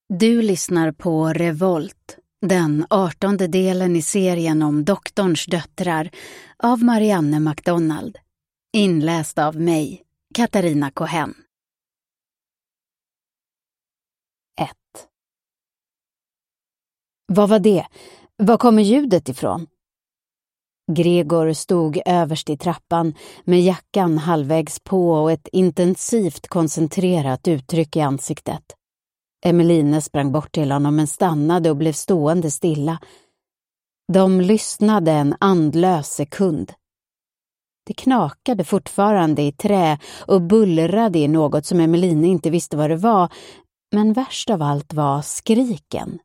Du lyssnar på Revolt, den 18:e delen i serien om doktorns döttrar av Marianne McDonald. Inläst av mig, Katarina Cohen. 1. Vad var det? Var kommer ljudet ifrån? Gregor stod överst i trappan med jackan halvvägs på och ett intensivt koncentrerat uttryck i ansiktet. Emeline sprang bort till honom men stannade och blev stående stilla. De lyssnade en andlös sekund. Det knakade fortfarande i trä och bullrade i något som Emeline inte visste vad det var, men värst av allt var skriken.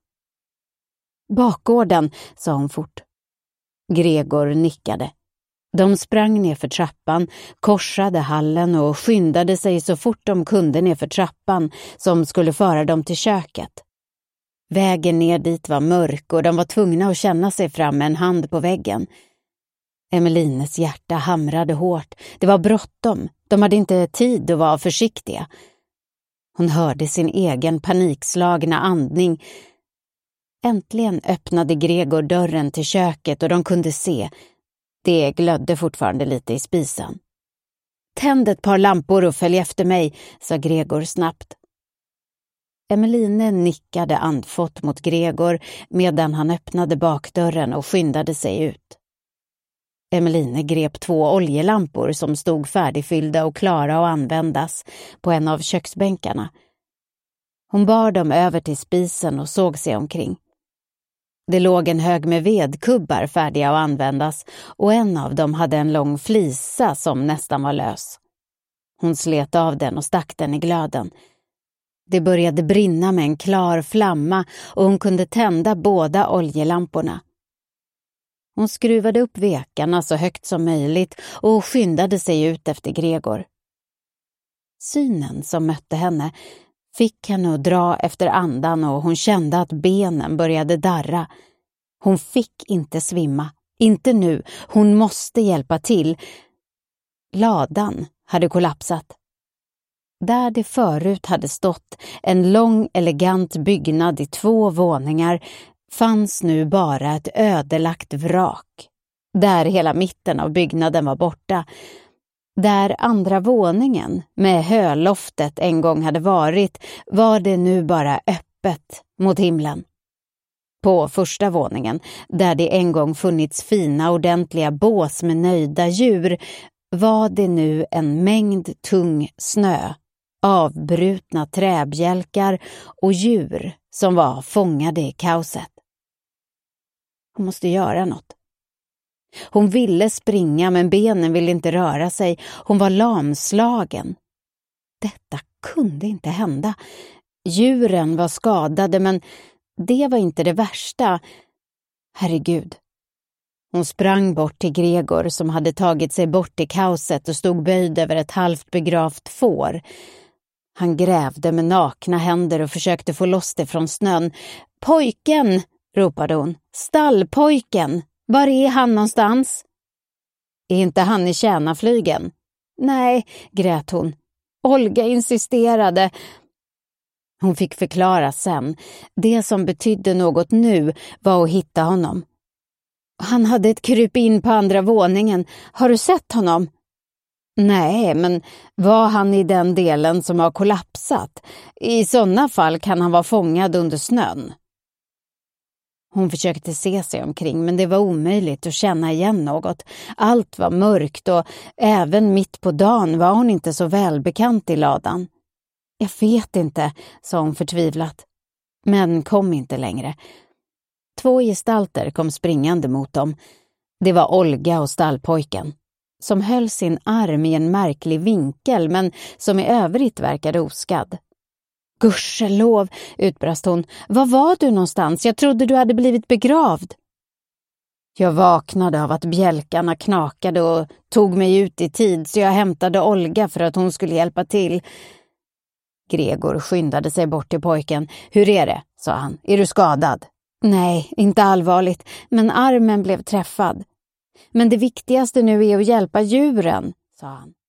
Bakgården, sa hon fort. Gregor nickade. De sprang ner för trappan, korsade hallen och skyndade sig så fort de kunde ner för trappan som skulle föra dem till köket. Vägen ner dit var mörk och de var tvungna att känna sig fram med en hand på väggen. Emelines hjärta hamrade hårt. Det var bråttom. De hade inte tid att vara försiktiga. Hon hörde sin egen panikslagna andning. Äntligen öppnade Gregor dörren till köket och de kunde se. Det glödde fortfarande lite i spisen. Tänd ett par lampor och följ efter mig, sa Gregor snabbt. Emeline nickade andfått mot Gregor medan han öppnade bakdörren och skyndade sig ut. Emeline grep 2 oljelampor som stod färdigfyllda och klara att användas på en av köksbänkarna. Hon bar dem över till spisen och såg sig omkring. Det låg en hög med vedkubbar färdiga att användas och en av dem hade en lång flisa som nästan var lös. Hon slet av den och stack den i glöden. Det började brinna med en klar flamma och hon kunde tända båda oljelamporna. Hon skruvade upp vekarna så högt som möjligt och skyndade sig ut efter Gregor. Synen som mötte henne fick henne att dra efter andan och hon kände att benen började darra. Hon fick inte svimma. Inte nu. Hon måste hjälpa till. Ladan hade kollapsat. Där det förut hade stått en lång, elegant byggnad i 2 våningar fanns nu bara ett ödelagt vrak. Där hela mitten av byggnaden var borta. Där andra våningen med höloftet en gång hade varit var det nu bara öppet mot himlen. På första våningen, där det en gång funnits fina ordentliga bås med nöjda djur, var det nu en mängd tung snö, avbrutna träbjälkar och djur som var fångade i kaoset. Hon måste göra något. Hon ville springa men benen ville inte röra sig. Hon var lamslagen. Detta kunde inte hända. Djuren var skadade men det var inte det värsta. Herregud. Hon sprang bort till Gregor som hade tagit sig bort i kaoset och stod böjd över ett halvt begravt får. Han grävde med nakna händer och försökte få loss det från snön. Pojken, ropade hon. Stallpojken. Var är han någonstans? Är inte han i tjänarflygen? Nej, grät hon. Olga insisterade. Hon fick förklara sen. Det som betydde något nu var att hitta honom. Han hade ett kryp in på andra våningen. Har du sett honom? Nej, men var han i den delen som har kollapsat? I sådana fall kan han vara fångad under snön. Hon försökte se sig omkring men det var omöjligt att känna igen något. Allt var mörkt och även mitt på dagen var hon inte så välbekant i ladan. Jag vet inte, sa hon förtvivlat. Men kom inte längre. 2 gestalter kom springande mot dem. Det var Olga och stallpojken, som höll sin arm i en märklig vinkel men som i övrigt verkade oskadd. Gudskelov, utbrast hon. Var var du någonstans? Jag trodde du hade blivit begravd. Jag vaknade av att bjälkarna knakade och tog mig ut i tid så jag hämtade Olga för att hon skulle hjälpa till. Gregor skyndade sig bort till pojken. Hur är det? Sa han. Är du skadad? Nej, inte allvarligt, men armen blev träffad. Men det viktigaste nu är att hjälpa djuren, sa han.